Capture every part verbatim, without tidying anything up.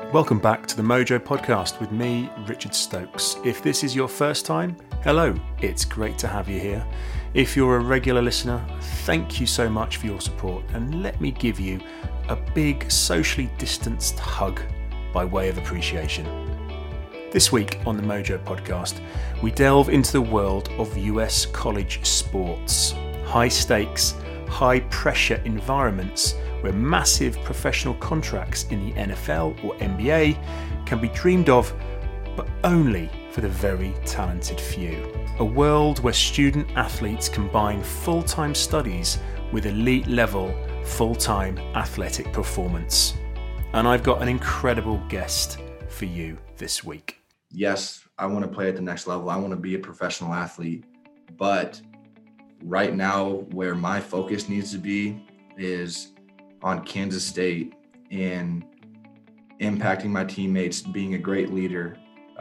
Welcome back to the Mojo Podcast with me, Richard Stokes. If this is your first time, hello, it's great to have you here. If you're a regular listener, thank you so much for your support, and let me give you a big socially distanced hug by way of appreciation. This week on the Mojo Podcast, we delve into the world of U S college sports. High stakes, high pressure environments where massive professional contracts in the N F L or N B A can be dreamed of, but only for the very talented few. A world where student athletes combine full-time studies with elite level, full-time athletic performance. And I've got an incredible guest for you this week. Yes, I want to play at the next level. I want to be a professional athlete. But right now, where my focus needs to be is on Kansas State and impacting my teammates, being a great leader,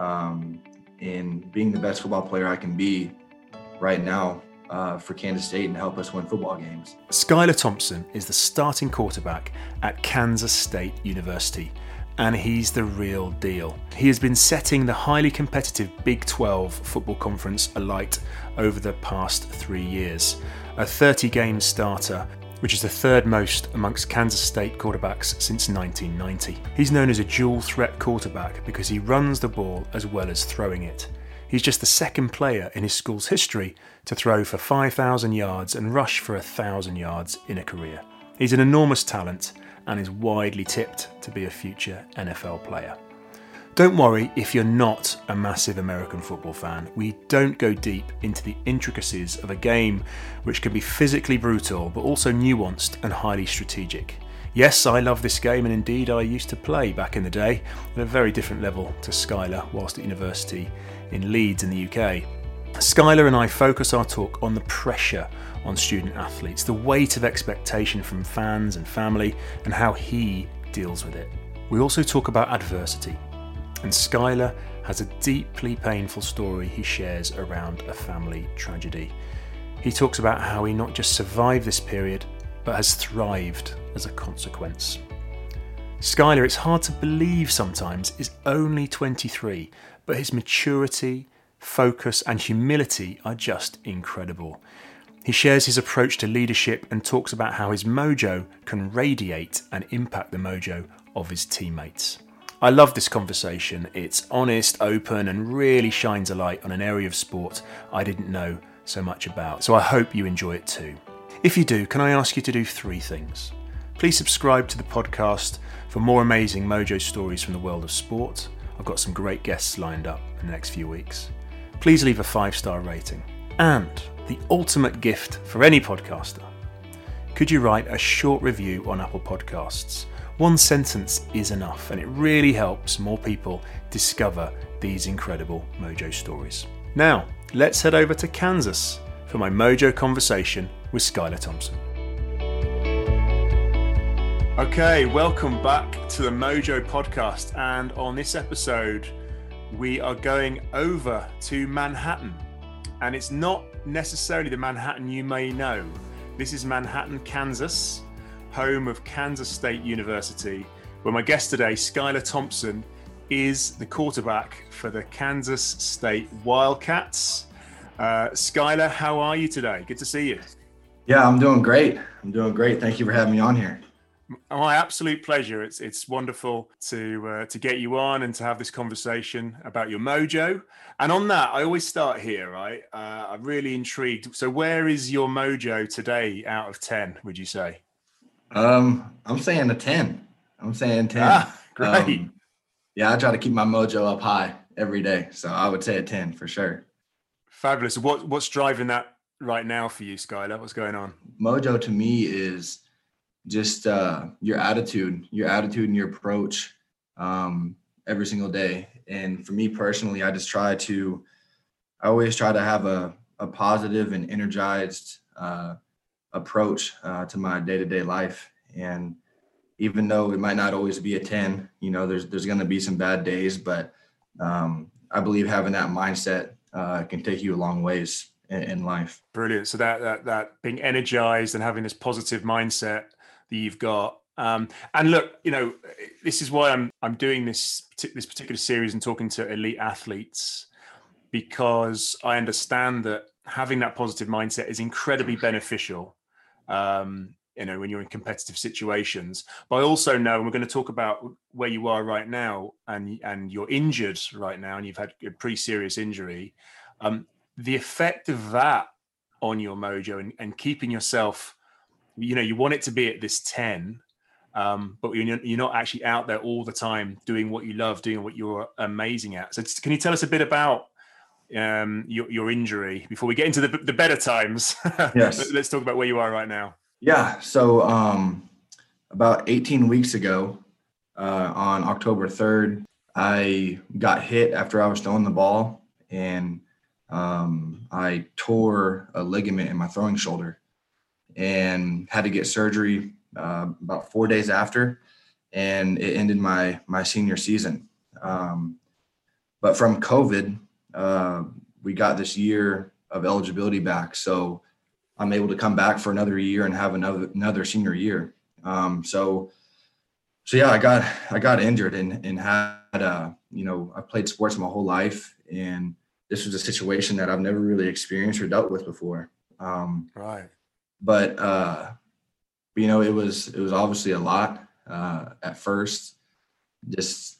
um, and being the best football player I can be right now uh, for Kansas State and help us win football games. Skylar Thompson is the starting quarterback at Kansas State University, and he's the real deal. He has been setting the highly competitive Big twelve football conference alight over the past three years. A thirty-game starter, which is the third most amongst Kansas State quarterbacks since nineteen ninety. He's known as a dual threat quarterback because he runs the ball as well as throwing it. He's just the second player in his school's history to throw for five thousand yards and rush for one thousand yards in a career. He's an enormous talent and is widely tipped to be a future N F L player. Don't worry if you're not a massive American football fan. We don't go deep into the intricacies of a game which can be physically brutal but also nuanced and highly strategic. Yes, I love this game, and indeed I used to play back in the day at a very different level to Skylar whilst at university in Leeds in the U K. Skylar and I focus our talk on the pressure on student athletes, the weight of expectation from fans and family, and how he deals with it. We also talk about adversity. And Skylar has a deeply painful story he shares around a family tragedy. He talks about how he not just survived this period, but has thrived as a consequence. Skylar, it's hard to believe sometimes, is only twenty-three, but his maturity, focus and humility are just incredible. He shares his approach to leadership and talks about how his mojo can radiate and impact the mojo of his teammates. I love this conversation. It's honest, open, and really shines a light on an area of sport I didn't know so much about. So I hope you enjoy it too. If you do, can I ask you to do three things? Please subscribe to the podcast for more amazing Mojo stories from the world of sport. I've got some great guests lined up in the next few weeks. Please leave a five-star rating. And the ultimate gift for any podcaster, could you write a short review on Apple Podcasts? One sentence is enough, and it really helps more people discover these incredible Mojo stories. Now, let's head over to Kansas for my Mojo conversation with Skylar Thompson. Okay, welcome back to the Mojo Podcast, and on this episode, we are going over to Manhattan, and it's not necessarily the Manhattan you may know. This is Manhattan, Kansas, home of Kansas State University, where my guest today, Skylar Thompson, is the quarterback for the Kansas State Wildcats. Uh, Skylar, how are you today? Good to see you. Yeah, I'm doing great. I'm doing great. Thank you for having me on here. My absolute pleasure. It's it's wonderful to uh, to get you on and to have this conversation about your mojo. And on that, I always start here, right? Uh, I'm really intrigued. So where is your mojo today out of ten, would you say? Um, I'm saying a ten. I'm saying ten. Ah, great. Um, yeah, I try to keep my mojo up high every day. So I would say a ten for sure. Fabulous. What What's driving that right now for you, Skylar? What's going on? Mojo to me is just uh, your attitude, your attitude and your approach um, every single day. And for me personally, I just try to, I always try to have a, a positive and energized uh, approach uh, to my day-to-day life. And even though it might not always be a ten, you know, there's, there's going to be some bad days, but um, I believe having that mindset uh, can take you a long ways in, in life. Brilliant. So that, that, that being energized and having this positive mindset that you've got Um, and look, you know, this is why I'm I'm doing this this particular series and talking to elite athletes, because I understand that having that positive mindset is incredibly beneficial. Um, you know, when you're in competitive situations. But I also know, and we're going to talk about where you are right now, and and you're injured right now, and you've had a pretty serious injury. Um, the effect of that on your mojo and, and keeping yourself, you know, you want it to be at this ten, um, but you're, you're not actually out there all the time doing what you love, doing what you're amazing at. So can you tell us a bit about um, your, your injury before we get into the, the better times? Yes. Let's talk about where you are right now. Yeah. So um, about eighteen weeks ago, uh, on October third, I got hit after I was throwing the ball, and um, I tore a ligament in my throwing shoulder and had to get surgery uh, about four days after, and it ended my my senior season. Um, but from COVID, uh, we got this year of eligibility back, so I'm able to come back for another year and have another another senior year. Um, so, so yeah, I got I got injured and and had uh, you know, I played sports my whole life, and this was a situation that I've never really experienced or dealt with before. Um, right. But uh, you know, it was it was obviously a lot uh, at first. Just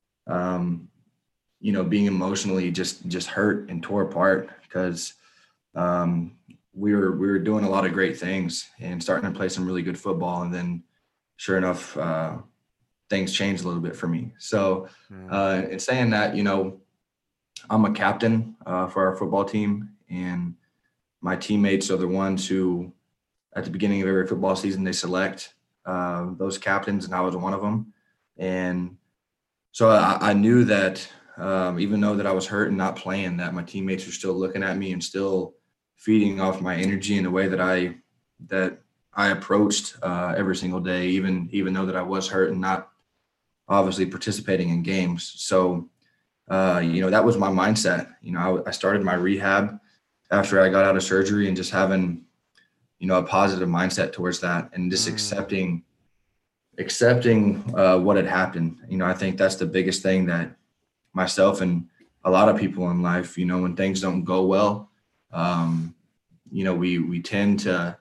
um, you know, being emotionally just just hurt and tore apart because um, we were we were doing a lot of great things and starting to play some really good football, and then sure enough, uh, things changed a little bit for me. So, uh, in saying that, you know, I'm a captain uh, for our football team, and my teammates are the ones who, at the beginning of every football season, they select uh, those captains, and I was one of them. And so I, I knew that um, even though that I was hurt and not playing, that my teammates were still looking at me and still feeding off my energy in the way that I that I approached uh, every single day, even even though that I was hurt and not obviously participating in games. So uh, you know, that was my mindset. You know, I, I started my rehab after I got out of surgery, and just having, you know, a positive mindset towards that, and just mm. accepting, accepting uh, what had happened. You know, I think that's the biggest thing that myself and a lot of people in life, you know, when things don't go well, um, you know, we, we tend to,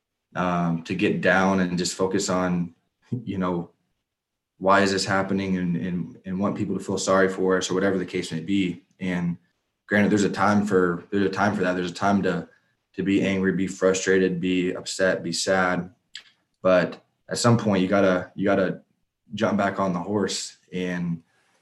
um, to get down and just focus on, you know, why is this happening, and, and, and want people to feel sorry for us or whatever the case may be. And granted, there's a time for, there's a time for that. There's a time to, to be angry, be frustrated, be upset, be sad. But at some point you gotta, you gotta jump back on the horse and,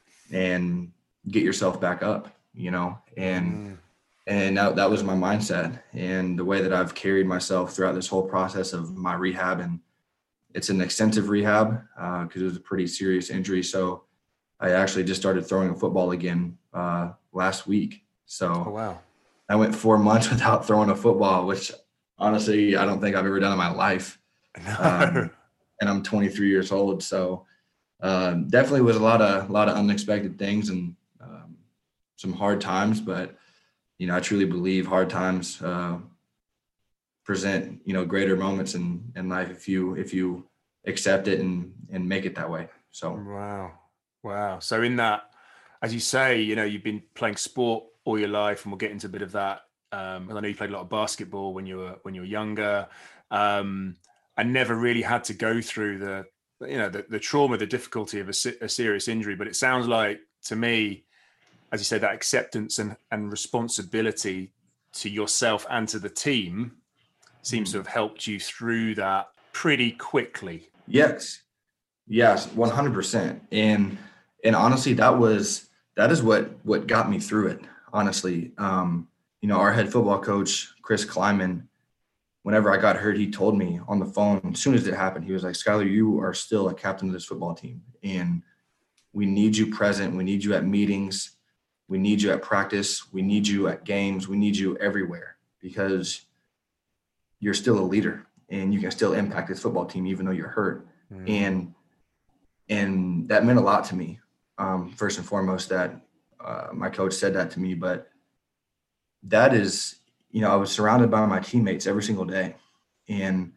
and get yourself back up, you know? And, mm. and that, that was my mindset, and the way that I've carried myself throughout this whole process of my rehab. And it's an extensive rehab uh, cause it was a pretty serious injury. So I actually just started throwing a football again uh, last week. So oh, wow. I went four months without throwing a football, which honestly, I don't think I've ever done in my life. No. Um, and I'm twenty-three years old. So um, definitely was a lot of, a lot of unexpected things and um, some hard times, but you know, I truly believe hard times uh, present, you know, greater moments in, in life if you, if you accept it and, and make it that way. So. Wow. Wow. So in that, as you say, you know, you've been playing sport all your life, and we'll get into a bit of that. Um, and I know you played a lot of basketball when you were, when you were younger. Um, I never really had to go through the, you know, the, the trauma, the difficulty of a, a serious injury, but it sounds like to me, as you said, that acceptance and, and responsibility to yourself and to the team seems to have helped you through that pretty quickly. Yes. Yes. one hundred percent. And, and honestly, that was, that is what, what got me through it. Honestly. Um, you know, our head football coach, Chris Kleiman, whenever I got hurt, he told me on the phone, as soon as it happened, he was like, Skylar, you are still a captain of this football team, and we need you present. We need you at meetings. We need you at practice. We need you at games. We need you everywhere, because you're still a leader and you can still impact this football team, even though you're hurt. Mm. And, and that meant a lot to me. Um, first and foremost, that uh, my coach said that to me, but that is, you know, I was surrounded by my teammates every single day. And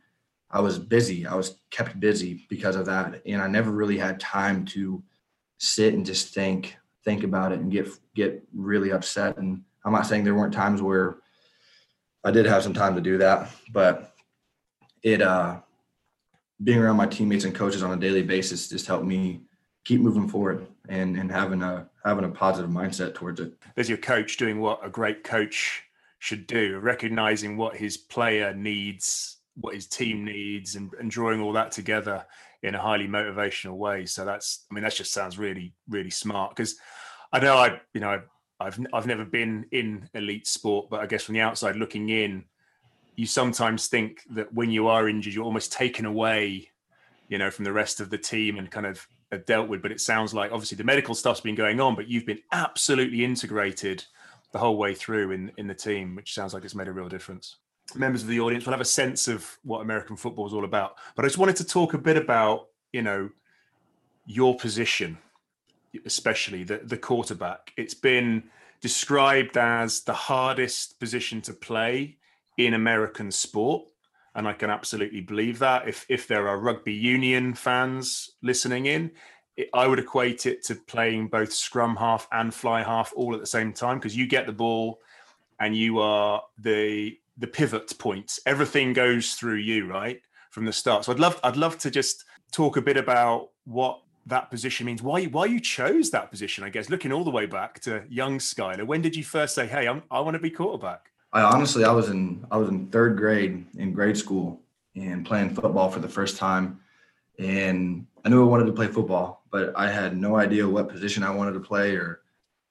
I was busy. I was kept busy because of that. And I never really had time to sit and just think, think about it and get, get really upset. And I'm not saying there weren't times where I did have some time to do that, but it, uh, being around my teammates and coaches on a daily basis just helped me keep moving forward and, and having a, having a positive mindset towards it. There's your coach doing what a great coach should do, recognizing what his player needs, what his team needs, and, and drawing all that together in a highly motivational way. So that's, I mean, that just sounds really, really smart. Because I know I, you know, I've I've never been in elite sport, but I guess from the outside looking in, you sometimes think that when you are injured, you're almost taken away, you know, from the rest of the team and kind of dealt with. But it sounds like obviously the medical stuff's been going on, but you've been absolutely integrated the whole way through in, in the team, which sounds like it's made a real difference. Members of the audience will have a sense of what American football is all about. But I just wanted to talk a bit about, you know, your position, especially the, the quarterback. It's been described as the hardest position to play in American sport. And I can absolutely believe that. If if there are rugby union fans listening in, it, I would equate it to playing both scrum half and fly half all at the same time, because you get the ball and you are the the pivot point. Everything goes through you, right, from the start. So I'd love I'd love to just talk a bit about what that position means, why why you chose that position. I guess looking all the way back to young Skyler, when did you first say, "Hey, I'm, I want to be quarterback"? I honestly, I was in, I was in third grade in grade school and playing football for the first time. And I knew I wanted to play football, but I had no idea what position I wanted to play or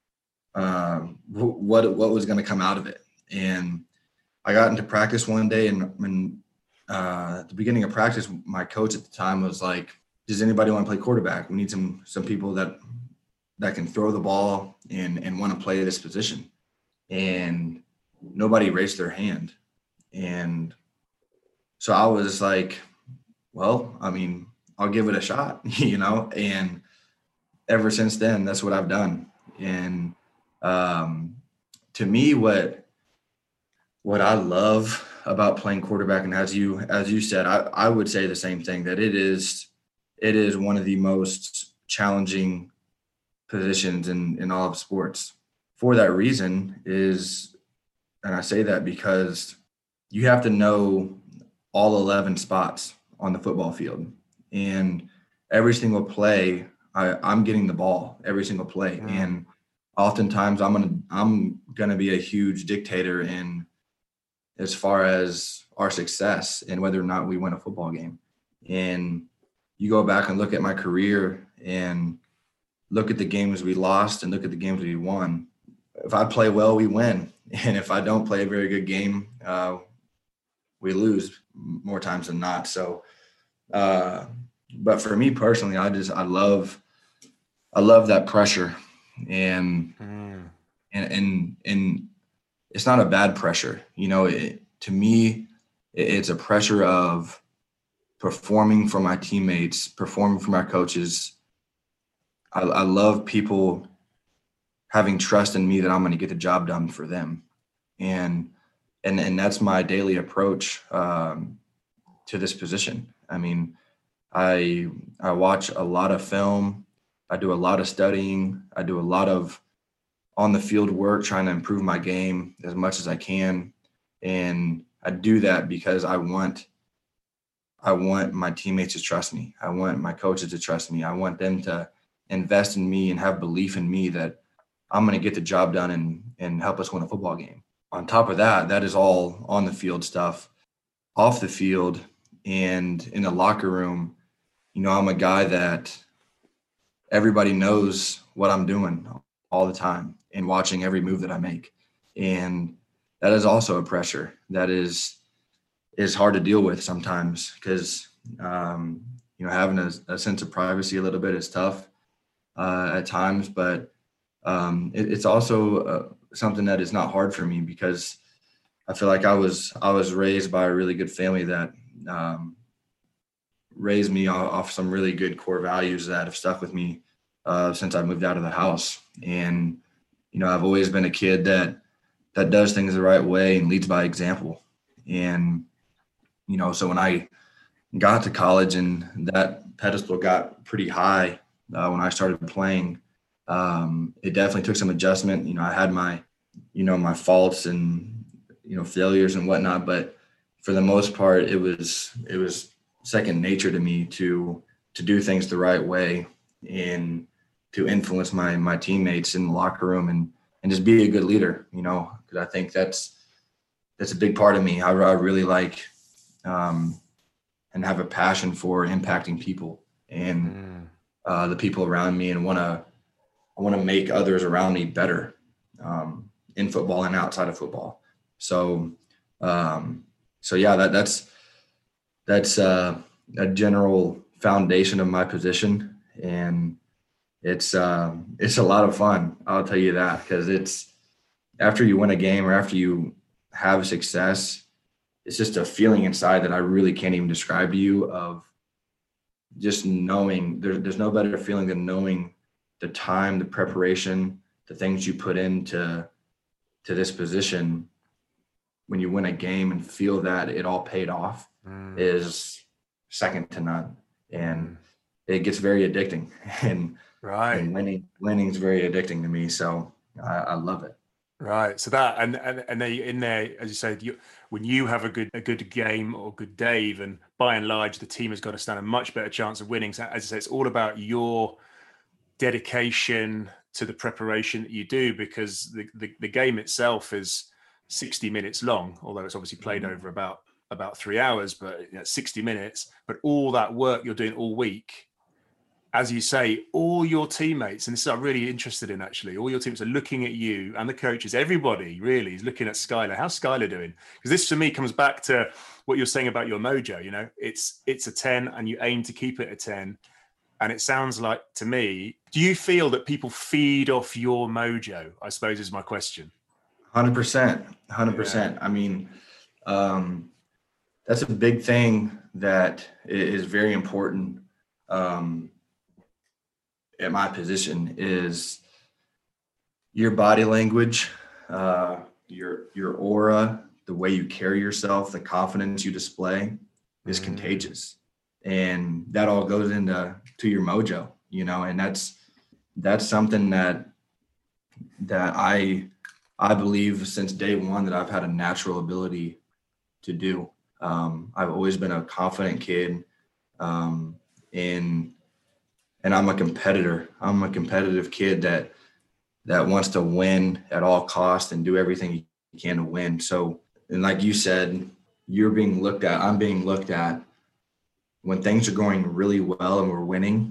um, what, what was going to come out of it. And I got into practice one day, and, and uh, at the beginning of practice, my coach at the time was like, "Does anybody want to play quarterback? We need some, some people that, that can throw the ball and, and want to play this position." And nobody raised their hand. And so I was like, well, I mean, I'll give it a shot, you know? And ever since then, that's what I've done. And um, to me, what, what I love about playing quarterback, and as you, as you said, I, I would say the same thing, that it is, it is one of the most challenging positions in, in all of sports. For that reason is, and I say that because you have to know all eleven spots on the football field. And every single play, I, I'm getting the ball every single play. Mm. And oftentimes I'm gonna I'm gonna be a huge dictator in as far as our success and whether or not we win a football game. And you go back and look at my career and look at the games we lost and look at the games we won. If I play well, we win. And if I don't play a very good game, uh, we lose more times than not. So, uh, but for me personally, I just, I love, I love that pressure, and, mm. and, and, and it's not a bad pressure. You know, it, to me, it, it's a pressure of performing for my teammates, performing for my coaches. I, I love people having trust in me that I'm going to get the job done for them. And, and, and that's my daily approach um, to this position. I mean, I, I watch a lot of film. I do a lot of studying. I do a lot of on the field work, trying to improve my game as much as I can. And I do that because I want, I want my teammates to trust me. I want my coaches to trust me. I want them to invest in me and have belief in me that I'm going to get the job done and, and help us win a football game. On top of that, that is all on the field stuff. Off the field and in the locker room, you know, I'm a guy that everybody knows what I'm doing all the time and watching every move that I make. And that is also a pressure that is, is hard to deal with sometimes because, um, you know, having a, a sense of privacy a little bit is tough uh, at times, but Um, it, it's also uh, something that is not hard for me because I feel like I was I was raised by a really good family that um, raised me off, off some really good core values that have stuck with me uh, since I moved out of the house. And you know, I've always been a kid that that does things the right way and leads by example. And you know, so when I got to college and that pedestal got pretty high uh, when I started playing. Um, it definitely took some adjustment. You know, I had my, you know, my faults and, you know, failures and whatnot, but for the most part, it was, it was second nature to me to, to do things the right way and to influence my, my teammates in the locker room and, and just be a good leader, you know, because I think that's, that's a big part of me. I, I really like, um, and have a passion for impacting people and mm. uh, the people around me, and want to I want to make others around me better um, in football and outside of football. So, um, so yeah, that that's that's uh, a general foundation of my position, and it's um, it's a lot of fun. I'll tell you that, because it's after you win a game or after you have success, it's just a feeling inside that I really can't even describe to you, of just knowing there, there's no better feeling than knowing the time, the preparation, the things you put into to this position. When you win a game and feel that it all paid off mm. is second to none. And mm. it gets very addicting, and, right. and winning, winning is very addicting to me. So I, I love it. Right. So that, and, and, and they in there, as you said, you, when you have a good, a good game or good day, even by and large, the team has got to stand a much better chance of winning. So as I say, it's all about your dedication to the preparation that you do, because the, the, the game itself is sixty minutes long, although it's obviously played mm-hmm. over about, about three hours, but you know, sixty minutes, but all that work you're doing all week, as you say, all your teammates, and this is I'm really interested in actually, all your teammates are looking at you and the coaches, everybody really is looking at Skylar. How's Skylar doing? Because this to me comes back to what you're saying about your mojo, you know, it's it's a ten and you aim to keep it a ten. And it sounds like to me, do you feel that people feed off your mojo, I suppose is my question. one hundred percent, one hundred percent. Yeah. I mean, um, that's a big thing that is very important. Um, at my position is your body language, uh, your, your aura, the way you carry yourself, the confidence you display is mm. contagious. And that all goes into, to your mojo, you know, and that's, that's something that, that I, I believe since day one that I've had a natural ability to do. Um, I've always been a confident kid, um, in, and I'm a competitor. I'm a competitive kid that that wants to win at all costs and do everything he can to win. So, and like you said, you're being looked at, I'm being looked at. When things are going really well and we're winning,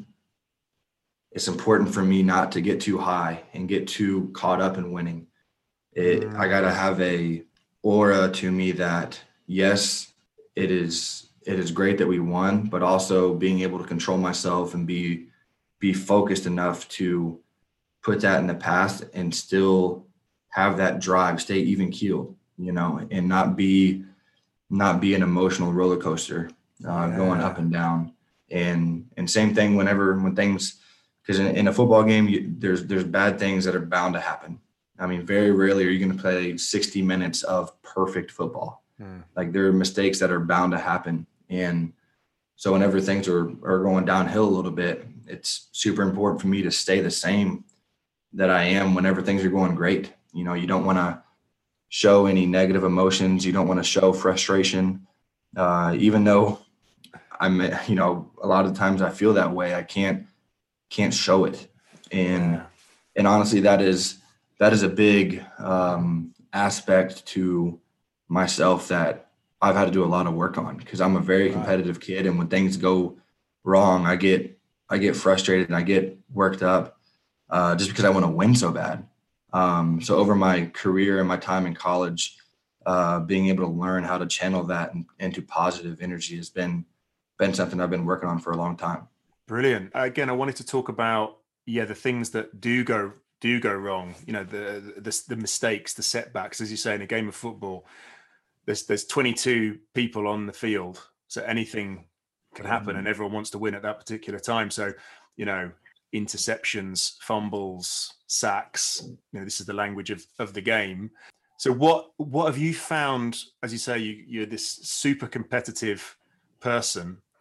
it's important for me not to get too high and get too caught up in winning. It, mm. I got to have a aura to me that, yes, it is, it is great that we won, but also being able to control myself and be be focused enough to put that in the past and still have that drive, stay even keeled, you know, and not be, not be an emotional roller coaster uh, yeah. going up and down. And, and same thing whenever, when things, because in, in a football game, you, there's, there's bad things that are bound to happen. I mean, very rarely are you going to play sixty minutes of perfect football. Hmm. Like there are mistakes that are bound to happen. And so whenever things are, are going downhill a little bit, it's super important for me to stay the same that I am whenever things are going great. You know, you don't want to show any negative emotions. You don't want to show frustration. Uh, even though I'm, you know, a lot of times I feel that way, I can't, can't show it. And, yeah. and honestly, that is, that is a big um, aspect to myself that I've had to do a lot of work on, because I'm a very competitive kid. And when things go wrong, I get, I get frustrated and I get worked up uh, just because I want to win so bad. Um, so over my career and my time in college, uh, being able to learn how to channel that in, into positive energy has been, been something I've been working on for a long time. Brilliant. Again, I wanted to talk about, yeah, the things that do go, do go wrong, you know, the, the, the mistakes, the setbacks, as you say, in a game of football, there's, there's twenty-two people on the field. So anything can happen and everyone wants to win at that particular time. So, you know, interceptions, fumbles, sacks, you know, this is the language of, of the game. So what, what have you found, as you say, you, you're this super competitive person.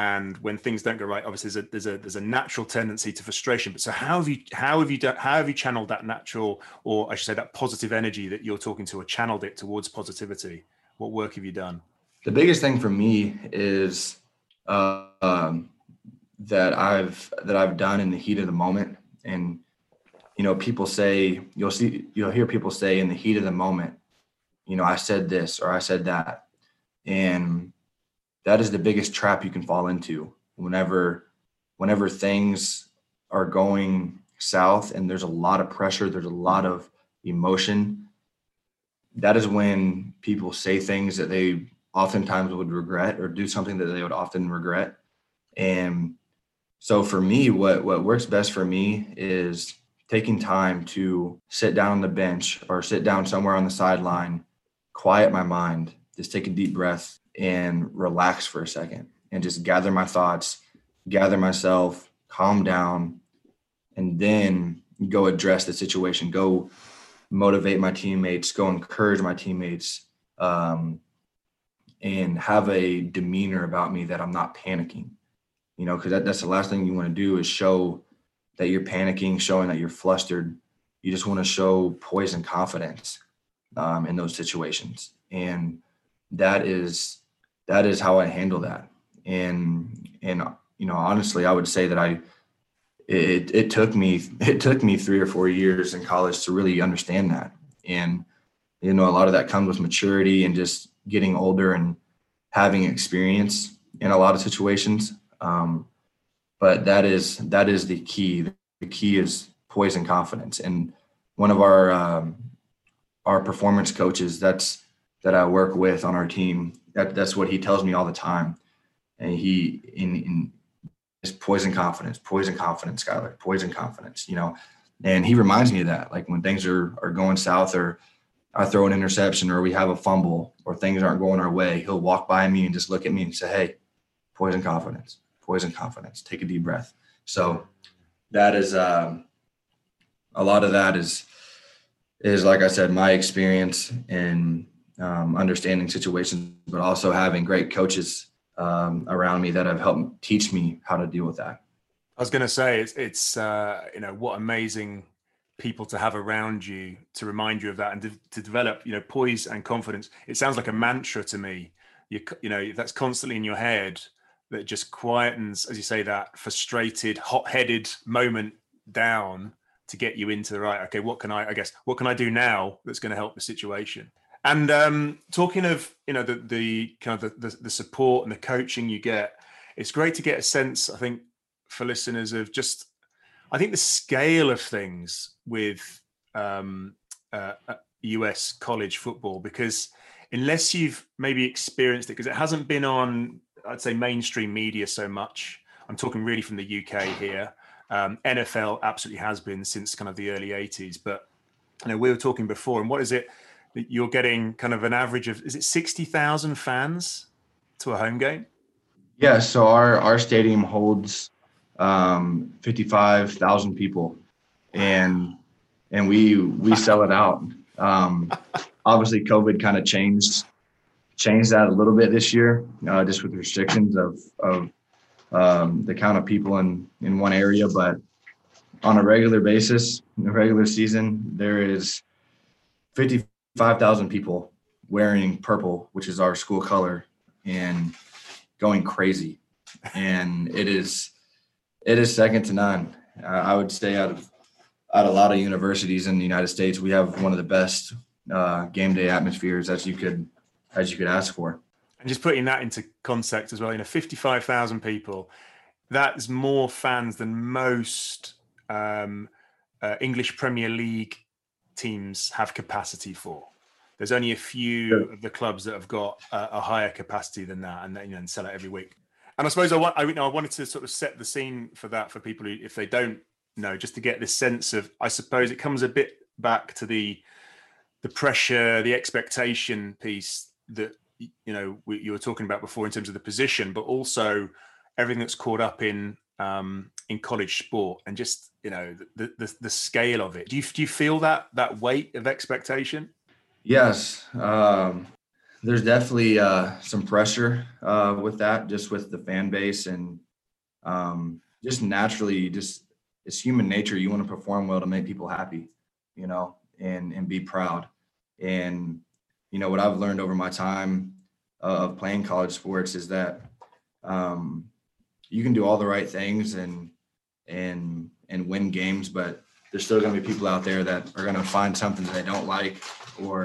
and when things don't go right, obviously there's a there's a there's a natural tendency to frustration. But so how have you how have you done how have you channeled that natural, or I should say that positive energy that you're talking to, or channeled it towards positivity? What work have you done? The biggest thing for me is uh, um, that I've that I've done in the heat of the moment. And you know, people say you'll see you'll hear people say in the heat of the moment, you know, I said this or I said that, and that is the biggest trap you can fall into whenever whenever things are going south and there's a lot of pressure, there's a lot of emotion. That is when people say things that they oftentimes would regret, or do something that they would often regret. And so for me, what what works best for me is taking time to sit down on the bench or sit down somewhere on the sideline, quiet my mind, just take a deep breath and relax for a second and just gather my thoughts, gather myself, calm down, and then go address the situation, go motivate my teammates, go encourage my teammates, um, and have a demeanor about me that I'm not panicking, you know, because that, that's the last thing you want to do is show that you're panicking, showing that you're flustered. You just want to show poise and confidence um, in those situations. And that is that is how I handle that. And and you know, honestly, I would say that I it it took me it took me three or four years in college to really understand that. And you know, a lot of that comes with maturity and just getting older and having experience in a lot of situations. Um, but that is that is the key. The key is poise and confidence. And one of our um, our performance coaches that's that I work with on our team, that that's what he tells me all the time. And he in, in is poise and confidence, poise and confidence, Skylar, poise and confidence, you know. And he reminds me of that, like when things are are going south, or I throw an interception, or we have a fumble, or things aren't going our way, he'll walk by me and just look at me and say, "Hey, poise and confidence, poise and confidence. Take a deep breath." So that is um, a lot of that is is like I said, my experience in um, understanding situations, but also having great coaches um, around me that have helped teach me how to deal with that. I was going to say it's it's uh, you know, what amazing people to have around you to remind you of that, and to, to develop, you know, poise and confidence. It sounds like a mantra to me. You you know, that's constantly in your head, that just quietens, as you say, that frustrated, hot-headed moment down to get you into the right. Okay, what can I? I guess what can I do now that's going to help the situation? And um, talking of, you know, the the kind of the, the the support and the coaching you get, it's great to get a sense, I think, for listeners, of just, I think the scale of things with um, uh, U S college football, because unless you've maybe experienced it, because it hasn't been on, I'd say, mainstream media so much. I'm talking really from the U K here. Um, N F L absolutely has been since kind of the early eighties. But you know, we were talking before, and what is it that you're getting kind of an average of, is it sixty thousand fans to a home game? Yeah, so our, our stadium holds um, fifty-five thousand people, and and we we sell it out. Um, obviously, COVID kind of changed changed that a little bit this year, uh, just with restrictions of of um, the count of people in in one area. But on a regular basis, in a regular season, there is fifty-five thousand people wearing purple, which is our school color, and going crazy. And it is it is second to none. Uh, I would say out of at a lot of universities in the United States, we have one of the best uh, game day atmospheres as you could as you could ask for. And just putting that into context as well, you know, fifty-five thousand people, that's more fans than most um, uh, English Premier League teams have capacity for. There's only a few Sure. of the clubs that have got a, a higher capacity than that, and, you know, and sell it every week. And I suppose I want, I, you know, I wanted to sort of set the scene for that for people who, if they don't know, just to get this sense of, I suppose it comes a bit back to the the pressure, the expectation piece that, you know, we, you were talking about before in terms of the position, but also everything that's caught up in um, in college sport, and just, you know, the, the the scale of it. Do you do you feel that that weight of expectation? Yes, um, there's definitely uh, some pressure uh, with that, just with the fan base and um, just naturally, just it's human nature. You want to perform well to make people happy, you know, and and be proud. And you know what I've learned over my time uh, of playing college sports is that um, you can do all the right things and and and win games, but there's still going to be people out there that are going to find something that they don't like, or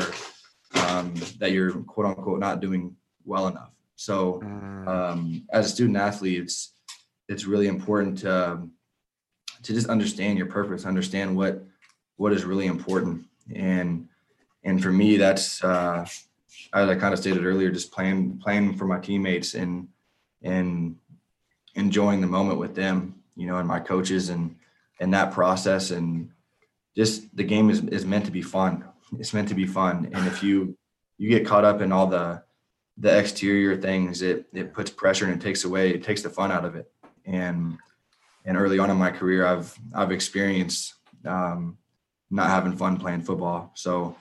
um, that you're quote unquote not doing well enough. So um, as a student athlete, it's it's really important to um, to just understand your purpose, understand what what is really important. And and for me, that's uh, as I kind of stated earlier, just playing playing for my teammates and and enjoying the moment with them, you know, and my coaches and and that process. And just the game is, is meant to be fun. It's meant to be fun. And if you you get caught up in all the the exterior things, it it puts pressure and it takes away, it takes the fun out of it. And and early on in my career, I've I've experienced um, not having fun playing football. So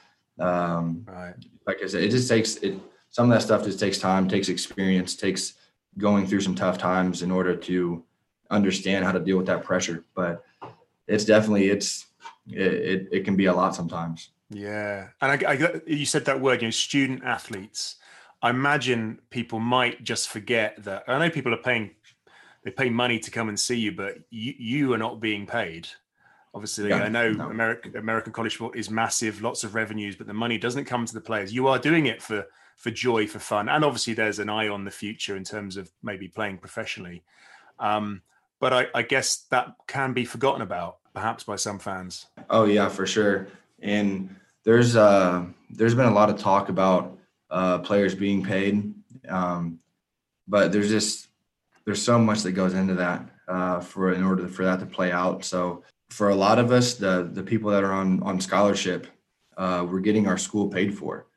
um, right. like I said, it just takes it. Some of that stuff just takes time, takes experience, takes going through some tough times in order to understand how to deal with that pressure. But it's definitely it's it it, it can be a lot sometimes. Yeah, and I, I, you said that word, you know, student athletes. I imagine people might just forget that. I know people are paying, they pay money to come and see you, but you, you are not being paid. Obviously, yeah, I know no. American American college sport is massive, lots of revenues, but the money doesn't come to the players. You are doing it for for joy, for fun, and obviously there's an eye on the future in terms of maybe playing professionally. Um, but I, I guess that can be forgotten about, perhaps, by some fans. Oh yeah, for sure. And there's uh there's been a lot of talk about uh, players being paid, um, but there's just there's so much that goes into that uh, for in order for that to play out. So for a lot of us, the the people that are on on scholarship, uh, we're getting our school paid for.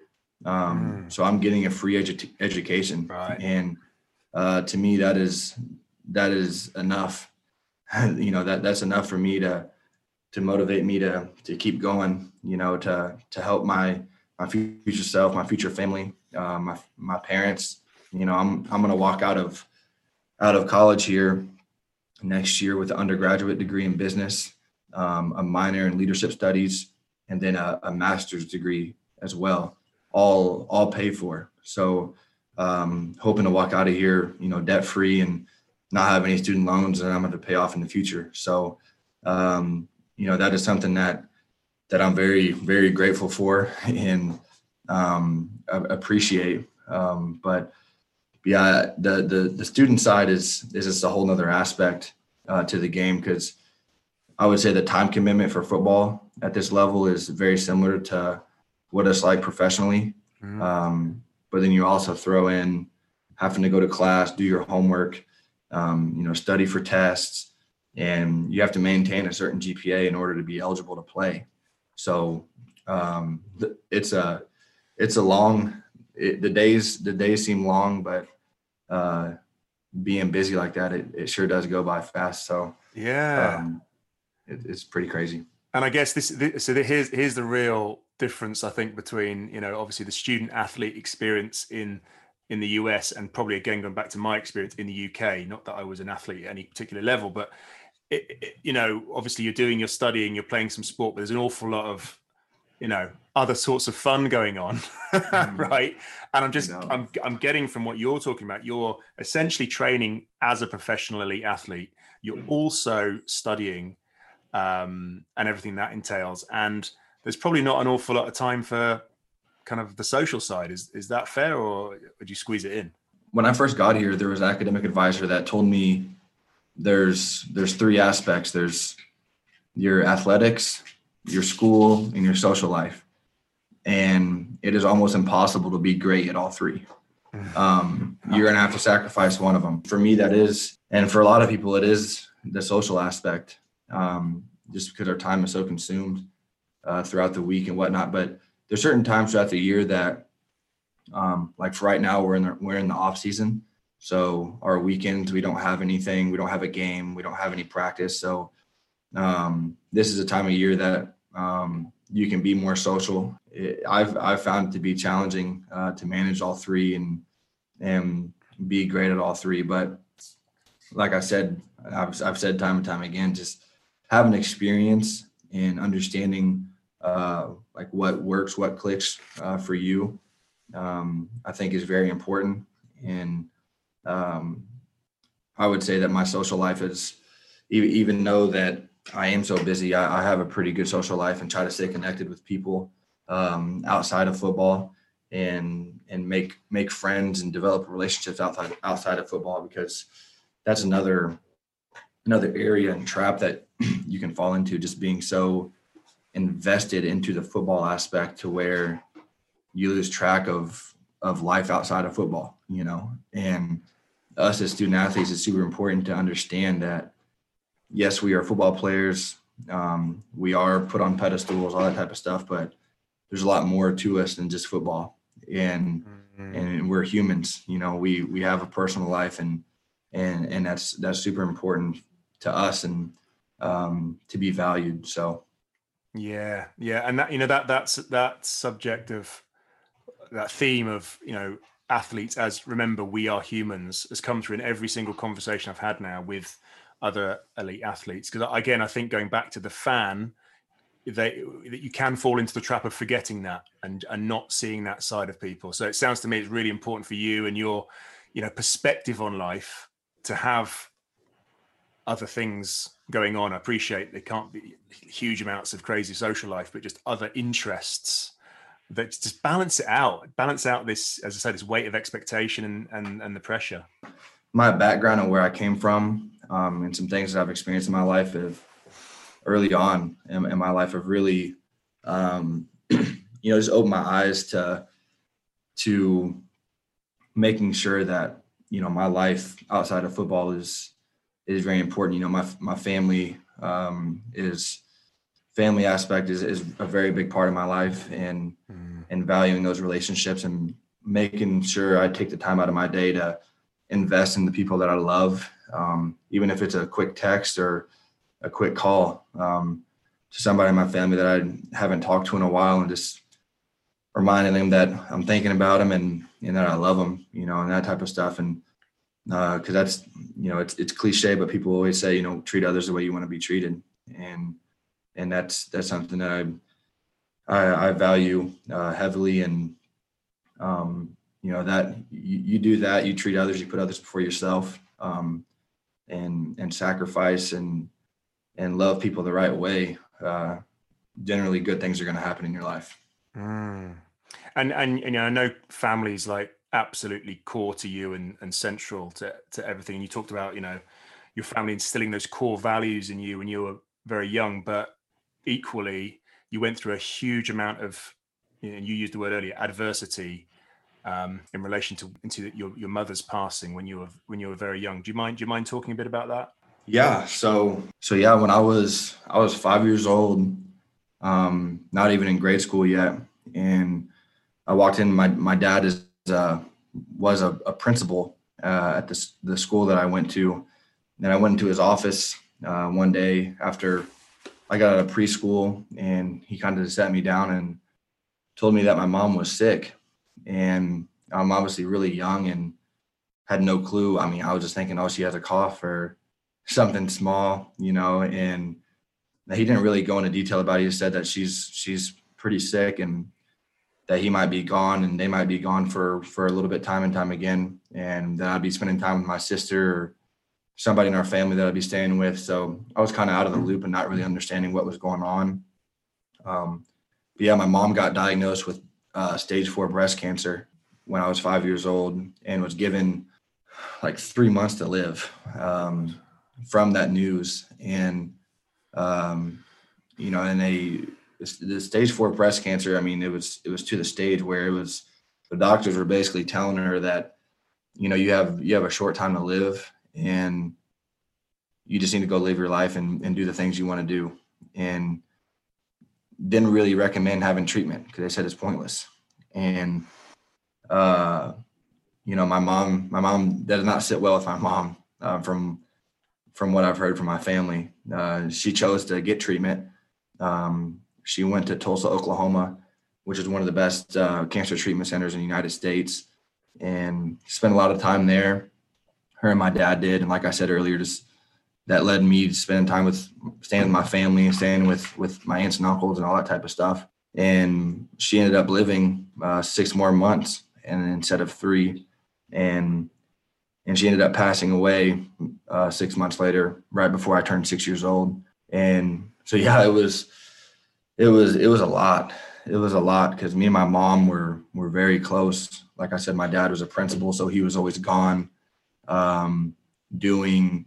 Um, mm. So I'm getting a free edu- education, right. and uh, to me that is that is enough. you know that that's enough for me to. to motivate me to to keep going, you know, to to help my my future self, my future family, uh, my my parents. You know, I'm I'm gonna walk out of out of college here next year with an undergraduate degree in business, um, a minor in leadership studies, and then a, a master's degree as well, all all paid for. So um, hoping to walk out of here, you know, debt free and not have any student loans that I'm going to pay off in the future. So um, you know, that is something that, that I'm very, very grateful for and um, appreciate. Um, but yeah, the, the, the student side is, is just a whole nother aspect uh, to the game. Cause I would say the time commitment for football at this level is very similar to what it's like professionally. Mm-hmm. Um, but then you also throw in having to go to class, do your homework, um, you know, study for tests, and you have to maintain a certain G P A in order to be eligible to play. So um, th- it's a it's a long. It, the days the days seem long, but uh, being busy like that, it, it sure does go by fast. So yeah, um, it, it's pretty crazy. And I guess this, this so here's here's the real difference, I think, between, you know, obviously the student athlete experience in in the U S and probably again going back to my experience in the U K. Not that I was an athlete at any particular level, but It, it, you know, obviously you're doing your studying, you're playing some sport, but there's an awful lot of, you know, other sorts of fun going on, right? And I'm just, I'm, I'm getting from what you're talking about, you're essentially training as a professional elite athlete. You're also studying um, and everything that entails. And there's probably not an awful lot of time for kind of the social side. Is is that fair, or would you squeeze it in? When I first got here, there was an academic advisor that told me there's there's three aspects. There's your athletics, your school, and your social life. And it is almost impossible to be great at all three. Um, you're going to have to sacrifice one of them. For me, that is, and for a lot of people, it is the social aspect, um, just because our time is so consumed uh, throughout the week and whatnot. But there's certain times throughout the year that, um, like for right now, we're in the, we're in the off season. So our weekends, we don't have anything, we don't have a game, we don't have any practice. So um, this is a time of year that um, you can be more social. it, I've I've found it to be challenging uh, to manage all three and and be great at all three. But like I said, I've I've said time and time again, just having experience and understanding uh, like what works, what clicks uh, for you, um, I think is very important. And um, I would say that my social life is, even, even though that I am so busy, I, I have a pretty good social life and try to stay connected with people um, outside of football and and make make friends and develop relationships outside outside of football, because that's another another area and trap that you can fall into, just being so invested into the football aspect to where you lose track of of life outside of football, you know. And us as student athletes, it's super important to understand that yes, we are football players, um, we are put on pedestals, all that type of stuff, but there's a lot more to us than just football. And mm-hmm. and we're humans, you know. We we have a personal life, and and and that's that's super important to us, and um, to be valued. So yeah, yeah, and that, you know, that that's that subject of that theme of, you know, athletes as, remember, we are humans, has come through in every single conversation I've had now with other elite athletes. Because again, I think going back to the fan, they that you can fall into the trap of forgetting that and and not seeing that side of people. So it sounds to me it's really important for you and your, you know, perspective on life to have other things going on. I appreciate there can't be huge amounts of crazy social life, but just other interests that just balance it out, balance out this, as I said, this weight of expectation and and, and the pressure. My background and where I came from, um, and some things that I've experienced in my life have early on in, in my life have really, um, you know, just opened my eyes to, to making sure that, you know, my life outside of football is, is very important. You know, my, my family um, is family aspect is, is a very big part of my life, and, mm. and valuing those relationships and making sure I take the time out of my day to invest in the people that I love. Um, even if it's a quick text or a quick call um, to somebody in my family that I haven't talked to in a while, and just reminding them that I'm thinking about them and, and that I love them, you know, and that type of stuff. And uh, cause that's, you know, it's, it's cliche, but people always say, you know, treat others the way you want to be treated. And, and that's, that's something that I, I, I value uh, heavily. And, um, you know, that you, you do that, you treat others, you put others before yourself, um, and, and sacrifice and, and love people the right way, uh, generally good things are going to happen in your life. Mm. And, and, you know, I know family's like absolutely core to you and, and central to, to everything. And you talked about, you know, your family instilling those core values in you when you were very young, but equally you went through a huge amount of, you know, you used the word earlier, adversity, um, in relation to into your, your mother's passing when you were, when you were very young. Do you mind, do you mind talking a bit about that? Yeah. So, so yeah, when I was, I was five years old, um, not even in grade school yet. And I walked in, my, my dad is, uh, was a, a principal, uh, at the, the school that I went to. Then I went into his office, uh, one day after I got out of preschool, and he kind of sat me down and told me that my mom was sick. And I'm obviously really young and had no clue. I mean, I was just thinking, oh, she has a cough or something small, you know, and he didn't really go into detail about it. He said that she's, she's pretty sick and that he might be gone and they might be gone for, for a little bit time and time again. And that I'd be spending time with my sister or somebody in our family that I'd be staying with. So I was kind of out of the loop and not really understanding what was going on. Um, but yeah, my mom got diagnosed with uh, stage four breast cancer when I was five years old and was given like three months to live um, from that news. And, um, you know, and they, the stage four breast cancer, I mean, it was, it was to the stage where it was, the doctors were basically telling her that, you know, you have, you have a short time to live and you just need to go live your life and, and do the things you want to do. And didn't really recommend having treatment because they said it's pointless. And, uh, you know, my mom, my mom does not sit well with my mom uh, from, from what I've heard from my family. Uh, she chose to get treatment. Um, she went to Tulsa, Oklahoma, which is one of the best uh, cancer treatment centers in the United States, and spent a lot of time there. Her and my dad did, and like I said earlier, just that led me to spend time with, staying with my family and staying with with my aunts and uncles and all that type of stuff. And she ended up living uh, six more months, and instead of three, and and she ended up passing away uh, six months later, right before I turned six years old. And so, yeah, it was, it was, it was a lot. It was a lot because me and my mom were were very close. Like I said, my dad was a principal, so he was always gone, um, doing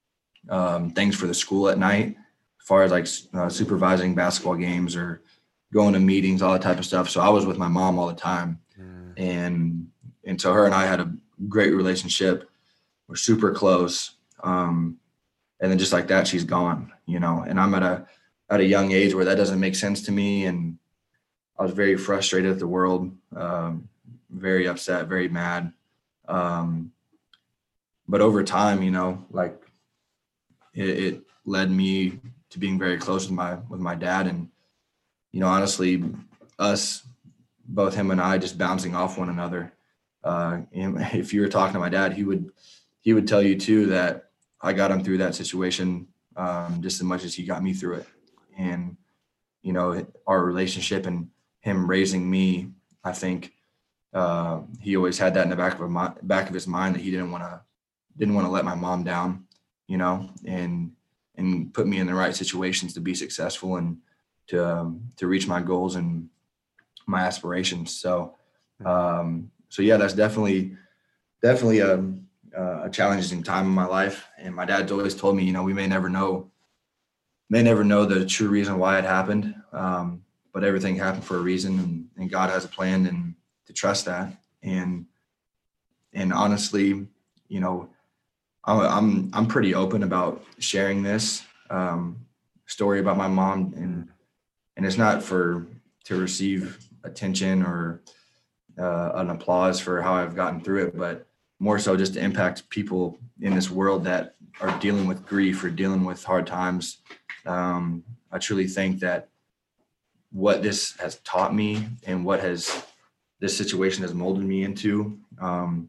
um, things for the school at night, as far as like uh, supervising basketball games or going to meetings, all that type of stuff. So I was with my mom all the time, mm. and and so her and I had a great relationship. We're super close. Um, and then just like that, she's gone, you know, and I'm at a, at a young age where that doesn't make sense to me. And I was very frustrated at the world, um, very upset, very mad. Um, but over time, you know, like it, it led me to being very close with my, with my dad. And, you know, honestly, us, both him and I, just bouncing off one another. Uh, if you were talking to my dad, he would, he would tell you too that I got him through that situation um, just as much as he got me through it. And, you know, our relationship and him raising me, I think uh, he always had that in the back of my back of his mind that he didn't want to didn't want to let my mom down, you know, and and put me in the right situations to be successful and to um, to reach my goals and my aspirations. So, um, so yeah, that's definitely definitely a. Uh, a challenging time in my life. And my dad's always told me, you know, we may never know, may never know the true reason why it happened. Um, but everything happened for a reason, and, and God has a plan, and to trust that. And, and honestly, you know, I'm, I'm, I'm pretty open about sharing this um, story about my mom, and, and it's not for, to receive attention or uh, an applause for how I've gotten through it, but more so just to impact people in this world that are dealing with grief or dealing with hard times. Um, I truly think that what this has taught me and what has this situation has molded me into um,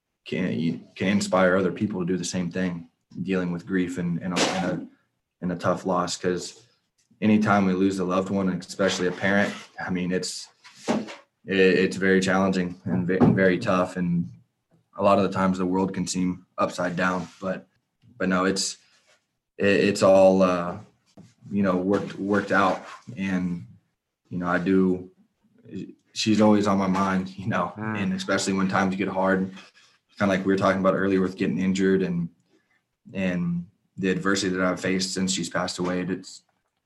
can can inspire other people to do the same thing, dealing with grief and, and, a, and, a, and a tough loss. Because anytime we lose a loved one, especially a parent, I mean, it's it, it's very challenging and very, and very tough. And a lot of the times the world can seem upside down, but, but no, it's, it, it's all, uh, you know, worked, worked out. And, you know, I do, she's always on my mind, you know, mm. and especially when times get hard, kind of like we were talking about earlier with getting injured and, and the adversity that I've faced since she's passed away. It's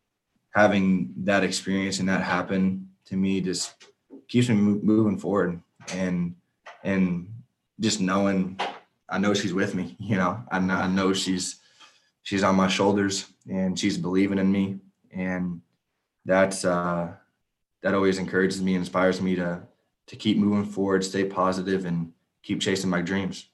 having that experience and that happen to me just keeps me moving forward. And, and, just knowing, I know she's with me, you know, I know, I know she's, she's on my shoulders and she's believing in me. And that's, uh, that always encourages me and inspires me to, to keep moving forward, stay positive, and keep chasing my dreams.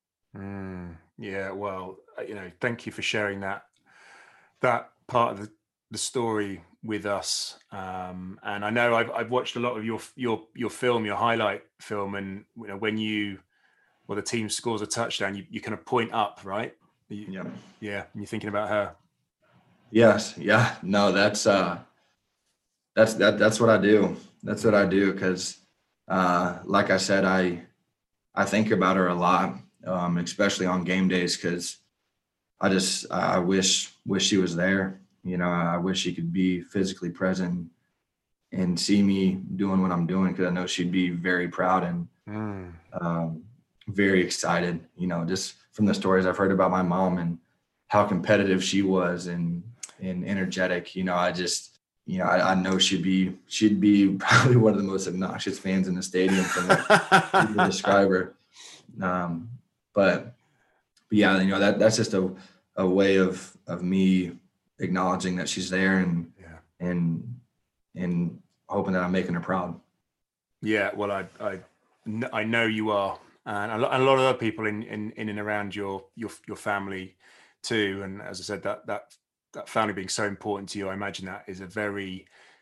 Mm, yeah. Well, you know, thank you for sharing that, that part of the, the story with us. Um, and I know I've, I've watched a lot of your, your, your film, your highlight film. And you know, when you, well, the team scores a touchdown, you, you kind of point up, right? You, yeah. Yeah. And you're thinking about her. Yes. Yeah. No, that's, uh, that's, that, that's what I do. That's what I do. Cause, uh, like I said, I, I think about her a lot, um, especially on game days. Cause I just, I wish, wish she was there. You know, I wish she could be physically present and see me doing what I'm doing. Cause I know she'd be very proud and, mm. um, very excited, you know, just from the stories I've heard about my mom and how competitive she was and, and energetic, you know, I just, you know, I, I know she'd be, she'd be probably one of the most obnoxious fans in the stadium from what people describe her. Um, but, but yeah, you know, that that's just a, a way of, of me acknowledging that she's there and, yeah. and, and hoping that I'm making her proud. Yeah. Well, I, I, I know you are. And a lot of other people in, in, in and around your, your, your family too. And as I said, that, that, that family being so important to you, I imagine that is a very,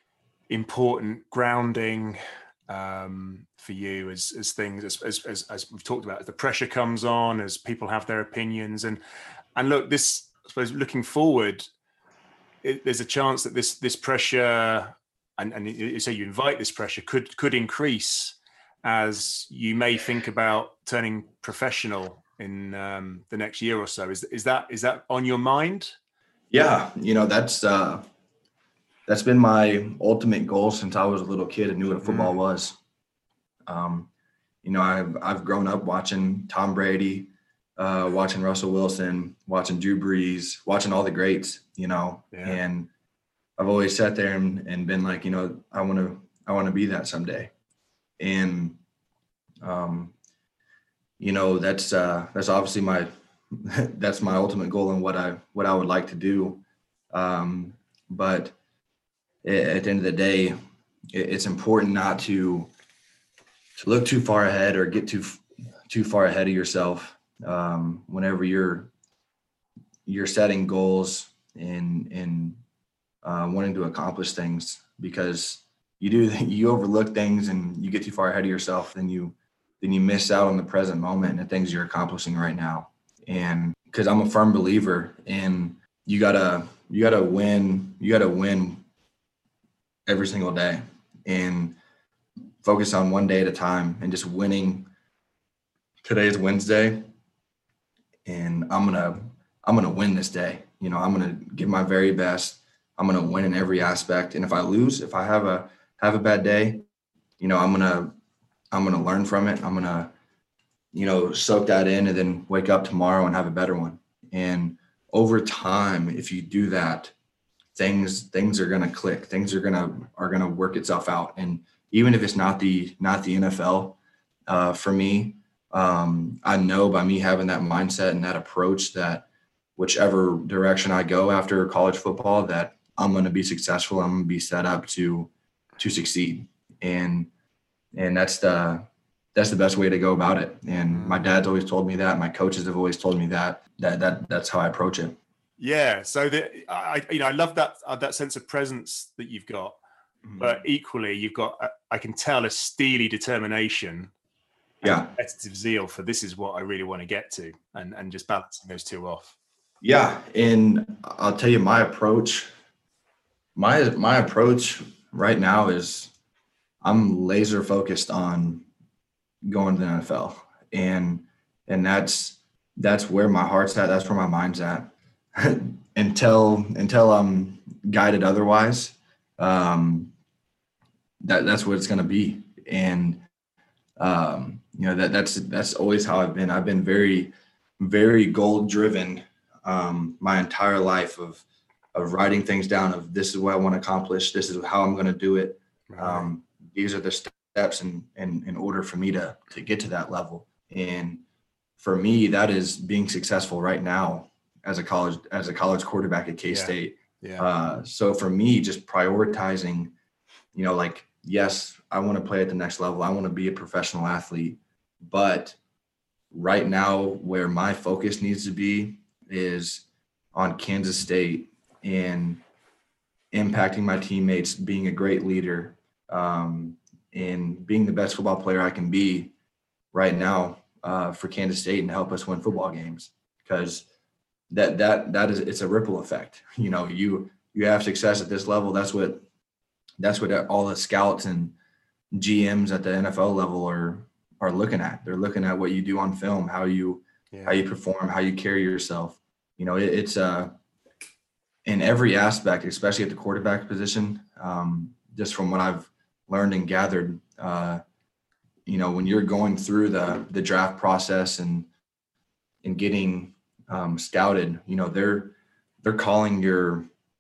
important grounding um, for you as as things as, as as as we've talked about, as the pressure comes on, as people have their opinions, and and look, this, I suppose, looking forward, it, there's a chance that this this pressure, and, and you say you invite this pressure, could could increase as you may think about turning professional in um, the next year or so. Is is that is that on your mind? Yeah, you know, that's uh, that's been my ultimate goal since I was a little kid and knew what football Mm. was. Um, you know, I've I've grown up watching Tom Brady, uh, watching Russell Wilson, watching Drew Brees, watching all the greats. You know, Yeah. and I've always sat there and, and been like, you know, I want to I want to be that someday. And um, you know, that's uh, that's obviously my that's my ultimate goal and what I what I would like to do. Um, but at the end of the day, it's important not to to look too far ahead or get too too far ahead of yourself um, whenever you're you're setting goals and and uh, wanting to accomplish things, because you do you overlook things and you get too far ahead of yourself, then you then you miss out on the present moment and the things you're accomplishing right now. And because I'm a firm believer in you gotta you gotta win you gotta win every single day and focus on one day at a time and just winning. Today is Wednesday and I'm gonna I'm gonna win this day. You know, I'm gonna give my very best. I'm gonna win in every aspect. And if I lose, if I have a have a bad day, you know, I'm gonna I'm gonna learn from it. I'm gonna, you know, soak that in and then wake up tomorrow and have a better one. And over time, if you do that, things things are gonna click. Things are gonna are gonna work itself out. And even if it's not the not the N F L, uh, for me, um, I know by me having that mindset and that approach that whichever direction I go after college football, that I'm going to be successful. I'm going to be set up to to succeed, and and that's the that's the best way to go about it. And my dad's always told me that. My coaches have always told me that. That that that's how I approach it. Yeah. So the, I you know I love that uh, that sense of presence that you've got, Mm-hmm. but equally you've got uh, I can tell a steely determination. Yeah. Competitive zeal for this is what I really want to get to, and and just balancing those two off. Yeah, and I'll tell you my approach. My my approach right now is I'm laser focused on going to the N F L, and and that's that's where my heart's at. That's where my mind's at. until until I'm guided otherwise, um, that that's what it's going to be. And um, you know that that's that's always how I've been. I've been very very goal driven um, my entire life of of writing things down. Of this is what I want to accomplish. This is how I'm going to do it. Right. Um, these are the steps in, in in order for me to to get to that level. And for me, that is being successful right now as a college as a college quarterback at K-State. Yeah. Yeah. Uh, so for me, just prioritizing, you know, like, yes, I want to play at the next level. I want to be a professional athlete. But right now, where my focus needs to be is on Kansas State and impacting my teammates, being a great leader, um, and being the best football player I can be right now uh, for Kansas State and help us win football games. Because that that that is it's a ripple effect. You know, you you have success at this level. That's what that's what all the scouts and G Ms at the N F L level are are looking at. They're looking at what you do on film, how you yeah. how you perform, how you carry yourself. You know, it, it's uh in every aspect, especially at the quarterback position. Um, just from what I've learned and gathered, uh, you know, when you're going through the the draft process and and getting um, scouted, you know, they're they're calling your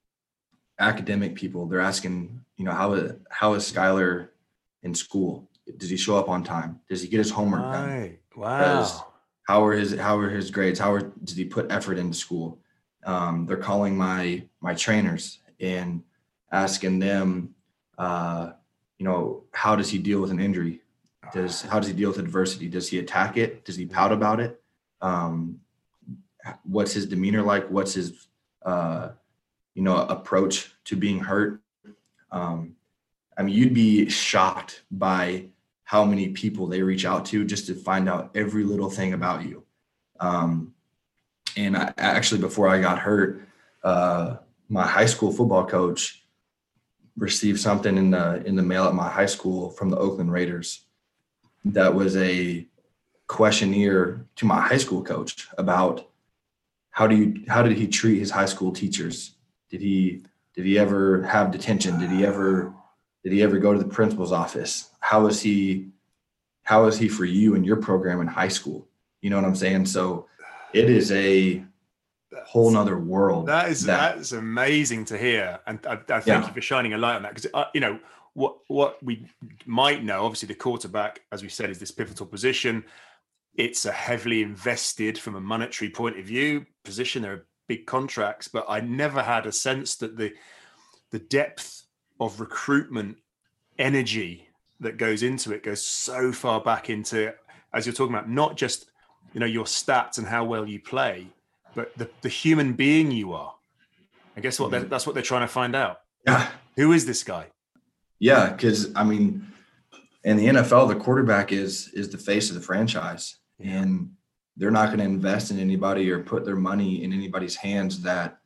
academic people. They're asking, you know, how how is Skylar in school? Does he show up on time? Does he get his homework done? Right. Wow. How are his how are his grades? How are, did he put effort into school? Um, they're calling my my trainers and asking them, uh, you know, how does he deal with an injury? Does how does he deal with adversity? Does he attack it? Does he pout about it? Um, what's his demeanor like? What's his uh, you know approach to being hurt? Um, I mean, you'd be shocked by how many people they reach out to just to find out every little thing about you. Um, and I, actually, before I got hurt, uh, my high school football coach received something in the in the mail at my high school from the Oakland Raiders. That was a questionnaire to my high school coach about how do you how did he treat his high school teachers? Did he did he ever have detention? Did he ever did he ever go to the principal's office? How is he how is he for you and your program in high school? You know what I'm saying? So it is a whole nother world. That is that, that is amazing to hear, and I, I thank yeah. you for shining a light on that, because uh, you know what what we might know. Obviously, the quarterback, as we said, is this pivotal position. It's a heavily invested, from a monetary point of view, position. There are big contracts, but I never had a sense that the the depth of recruitment energy that goes into it goes so far back into, as you're talking about, not just you know your stats and how well you play, but the, the human being you are. I guess what mm-hmm. that's what they're trying to find out. Yeah. Who is this guy? Yeah, because I mean, in the N F L, the quarterback is is the face of the franchise, yeah. and they're not going to invest in anybody or put their money in anybody's hands that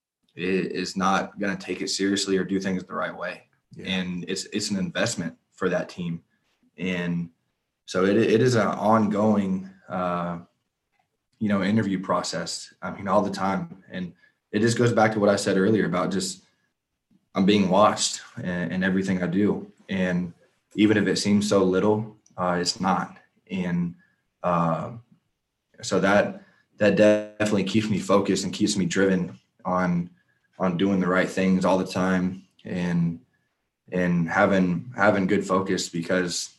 is not going to take it seriously or do things the right way. Yeah. And it's it's an investment for that team, and so it it is an ongoing. Uh, you know, interview process. I mean, all the time. And it just goes back to what I said earlier about just, I'm being watched in, in everything I do. And even if it seems so little, uh, it's not. And uh, so that, that definitely keeps me focused and keeps me driven on, on doing the right things all the time, and, and having, having good focus, because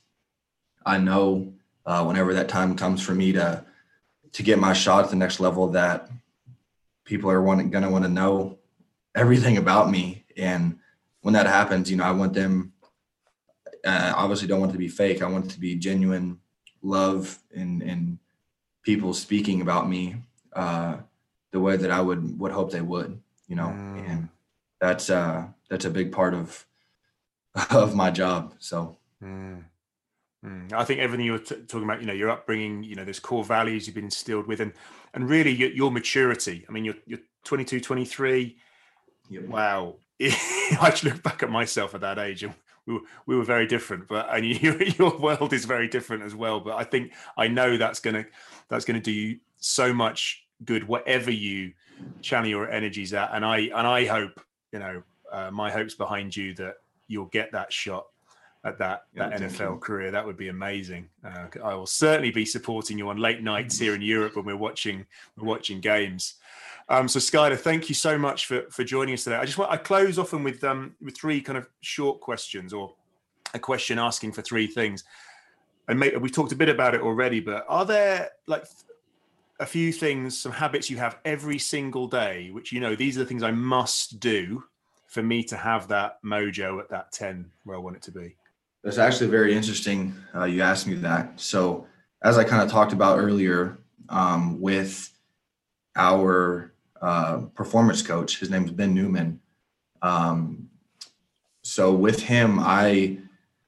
I know uh, whenever that time comes for me to, to get my shot at the next level, that people are going to want to know everything about me. And when that happens, you know, I want them, uh, obviously don't want it to be fake. I want it to be genuine love and, and people speaking about me uh, the way that I would, would hope they would, you know, mm. and that's, uh, that's a big part of, of my job. So. Mm. Mm. I think everything you were t- talking about, you know, your upbringing, you know, there's core values you've been instilled with, and and really your, your maturity. I mean, you're you're twenty-two, twenty-three. Yep. Wow. I actually look back at myself at that age, and we were, we were very different. But and your your world is very different as well. But I think I know that's gonna that's gonna do you so much good, whatever you channel your energies at. And I and I hope, you know, uh, my hopes behind you that you'll get that shot at that, that yeah, N F L you. career. That would be amazing. Uh, I will certainly be supporting you on late nights here in Europe when we're watching we're watching games. Um, so Skylar, thank you so much for for joining us today. I just want I close often with um with three kind of short questions, or a question asking for three things. And maybe we talked a bit about it already, but are there like a few things, some habits you have every single day, which you know these are the things I must do for me to have that mojo at that ten where I want it to be? It's actually very interesting uh, you asked me that. So as I kind of talked about earlier um, with our uh, performance coach, his name is Ben Newman. Um, so with him, I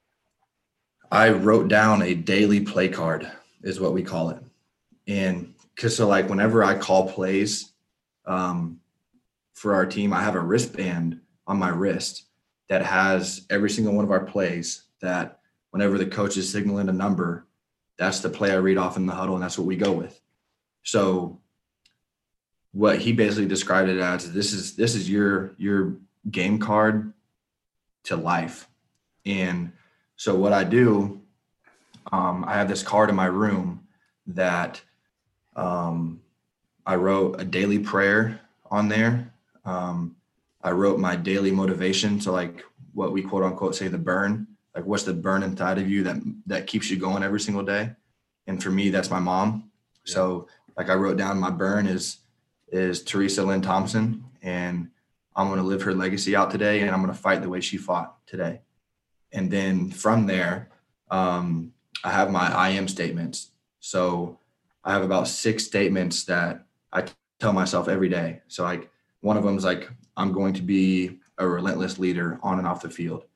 I wrote down a daily play card, is what we call it. And because so like whenever I call plays um, for our team, I have a wristband on my wrist that has every single one of our plays, that whenever the coach is signaling a number, that's the play I read off in the huddle, and that's what we go with. So what he basically described it as, this is this is your your game card to life. And so what I do, um, I have this card in my room that um, I wrote a daily prayer on there. Um, I wrote my daily motivation. So like what we quote unquote say the burn, like what's the burn inside of you that, that keeps you going every single day. And for me, that's my mom. Yeah. So like I wrote down my burn is, is Teresa Lynn Thompson, and I'm going to live her legacy out today, and I'm going to fight the way she fought today. And then from there, um, I have my I am statements. So I have about six statements that I tell myself every day. So like one of them is like, I'm going to be a relentless leader on and off the field.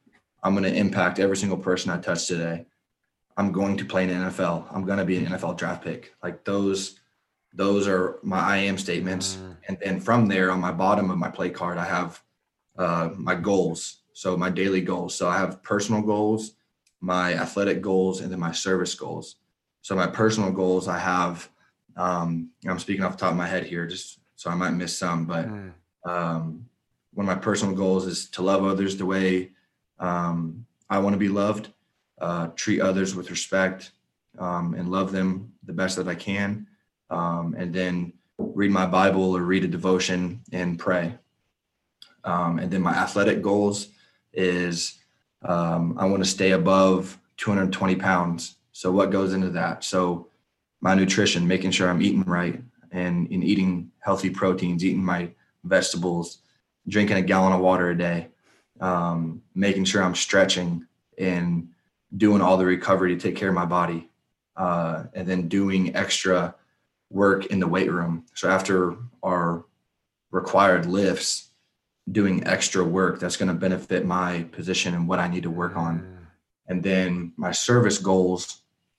I'm going to impact every single person I touch today. I'm going to play in the N F L. I'm going to be an N F L draft pick. Like those, those are my I am statements. Mm. And then from there, on my bottom of my play card, I have uh, my goals. So my daily goals. So I have personal goals, my athletic goals, and then my service goals. So my personal goals, I have, um, I'm speaking off the top of my head here, just so I might miss some, but mm. um, one of my personal goals is to love others the way um, I want to be loved, uh, treat others with respect, um, and love them the best that I can. Um, and then read my Bible or read a devotion and pray. Um, and then my athletic goals is um, I want to stay above two hundred twenty pounds. So what goes into that? So my nutrition, making sure I'm eating right and in eating healthy proteins, eating my vegetables, drinking a gallon of water a day, um, making sure I'm stretching and doing all the recovery to take care of my body, uh, and then doing extra work in the weight room. So after our required lifts, doing extra work that's going to benefit my position and what I need to work on. And then my service goals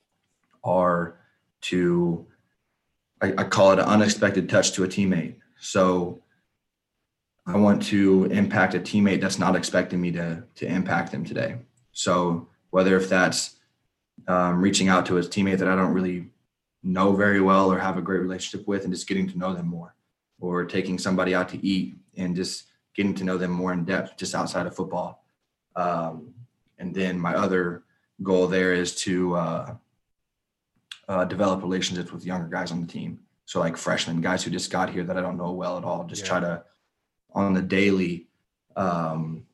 are to, I, I call it an unexpected touch to a teammate. So I want to impact a teammate that's not expecting me to, to impact them today. So whether if that's um, reaching out to a teammate that I don't really know very well or have a great relationship with and just getting to know them more, or taking somebody out to eat and just getting to know them more in depth, just outside of football. Um, and then my other goal there is to uh, uh, develop relationships with younger guys on the team. So like freshmen, guys who just got here that I don't know well at all, just yeah. try to, on the daily, um,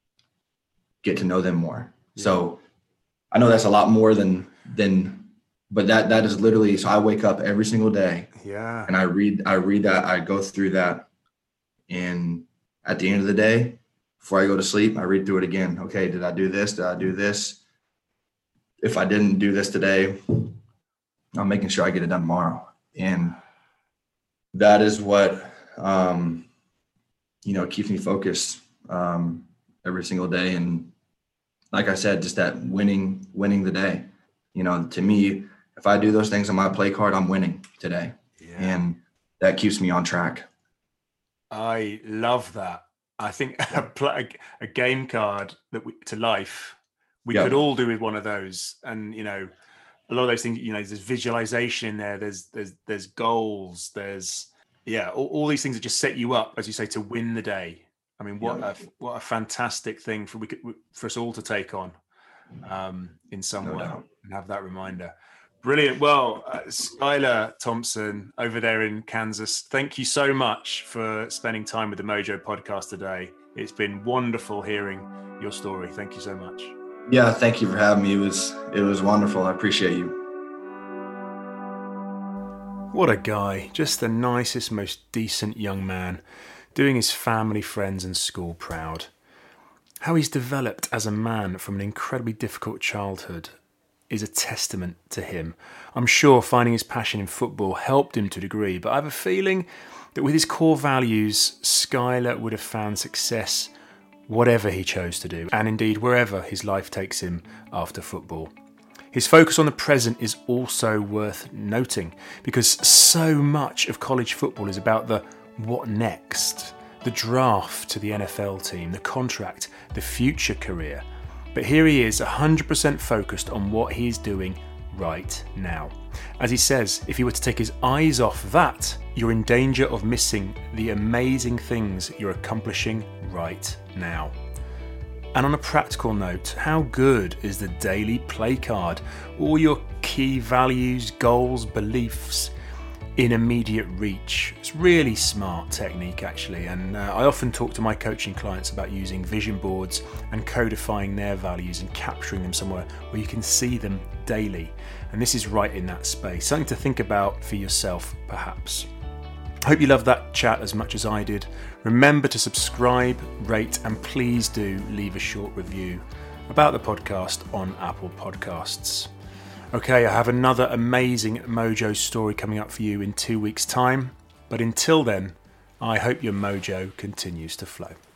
get to know them more. Yeah. So I know that's a lot more than, than, but that, that is literally, so I wake up every single day yeah. and I read, I read that, I go through that, and at the end of the day, before I go to sleep, I read through it again. Okay, did I do this? Did I do this? If I didn't do this today, I'm making sure I get it done tomorrow. And that is what, um, you know, keeps me focused um, every single day. And like I said, just that winning, winning the day. You know, to me, if I do those things on my play card, I'm winning today. Yeah. And that keeps me on track. I love that. I think a, a game card that we, to life, we yep. could all do with one of those. And, you know, a lot of those things, you know, there's visualization in there. There's, there's, there's goals. There's, yeah, all, all these things that just set you up, as you say, to win the day. I mean, what yep. a, what a fantastic thing for we could, for us all to take on um, in some no way doubt. And have that reminder. Brilliant. Well, uh, Skylar Thompson over there in Kansas, thank you so much for spending time with the Mojo podcast today. It's been wonderful hearing your story. Thank you so much. Yeah, thank you for having me. It was it was wonderful. I appreciate you. What a guy. Just the nicest, most decent young man, doing his family, friends and school proud. How he's developed as a man from an incredibly difficult childhood is a testament to him. I'm sure finding his passion in football helped him to a degree, but I have a feeling that with his core values, Skylar would have found success whatever he chose to do, and indeed wherever his life takes him after football. His focus on the present is also worth noting, because so much of college football is about the what next, the draft to the N F L team, the contract, the future career. But here he is, one hundred percent focused on what he's doing right now. As he says, if you were to take his eyes off that, you're in danger of missing the amazing things you're accomplishing right now. And on a practical note, how good is the daily play card? All your key values, goals, beliefs in immediate reach. It's really smart technique actually, and uh, I often talk to my coaching clients about using vision boards and codifying their values and capturing them somewhere where you can see them daily, and this is right in that space. Something to think about for yourself perhaps. I hope you loved that chat as much as I did. Remember to subscribe, rate and please do leave a short review about the podcast on Apple Podcasts. Okay, I have another amazing Mojo story coming up for you in two weeks' time. But until then, I hope your mojo continues to flow.